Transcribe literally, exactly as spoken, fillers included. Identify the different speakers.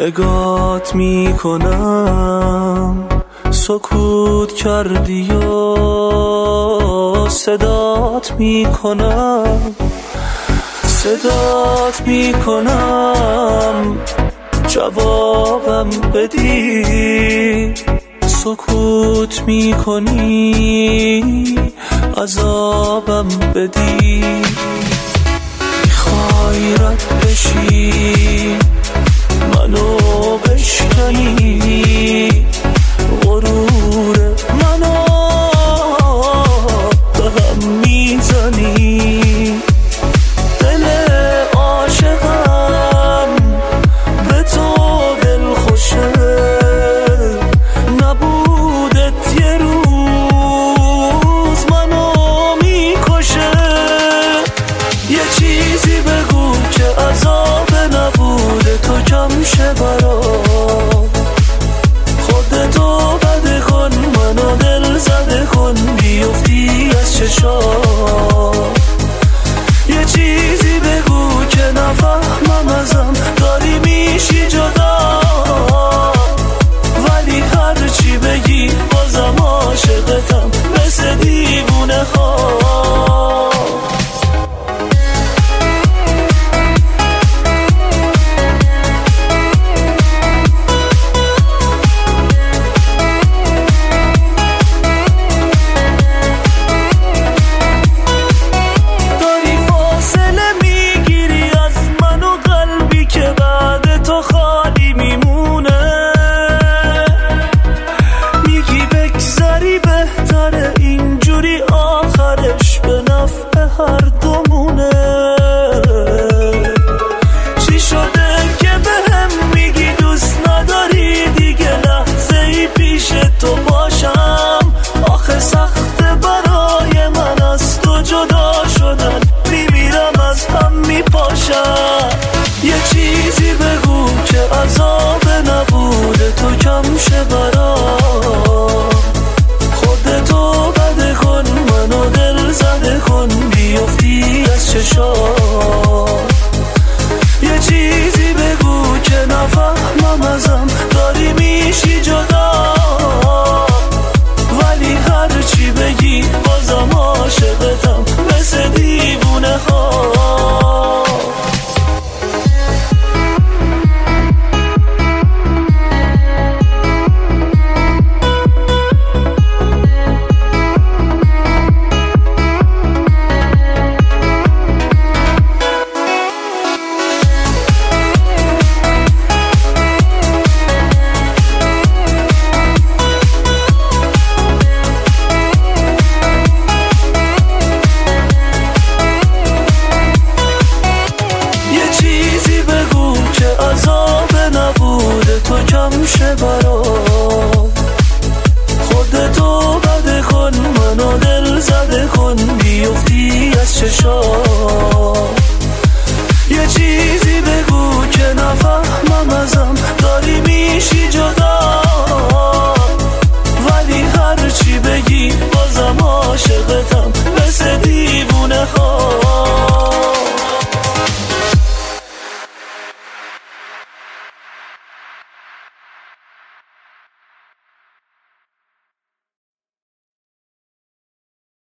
Speaker 1: نگات میکنم سکوت کردی و صدات میکنم صدات میکنم جوابم بدی سکوت میکنی عذابم بدی میخوای رد بشی منو بشکنی غرور منو به هم میزنی دل عاشقم به تو دل خوشه نبودت یه روز منو میکشه یه چیزی بگو که عذاب نبوده تو کم شه برام خودتو بده کن منو دل زده کن بیفتی از چشام یه چیزی بگو که نفهمم ازم داری میشی جدا ولی هرچی بگی بازم عاشقتم مثل دیوونه ها هر دومونه چی شده که به هم میگی دوست نداری دیگه لحظه ای پیش تو باشم آخه سخت برای من از تو جدا شدن میمیرم از هم میپاشم یه چیزی بگو که عذاب نبوده تو کم شه برام خودتو بده کن منو دل زده کن بیفتی از چشام یه چیزی بگو که نفهمم ازم داری میشی جدا ولی هرچی بگی بازم عاشقتم مثل دیوونه ها تو کم شه برام خودتو بده کن منو دل زده کن بیفتی از چشام یه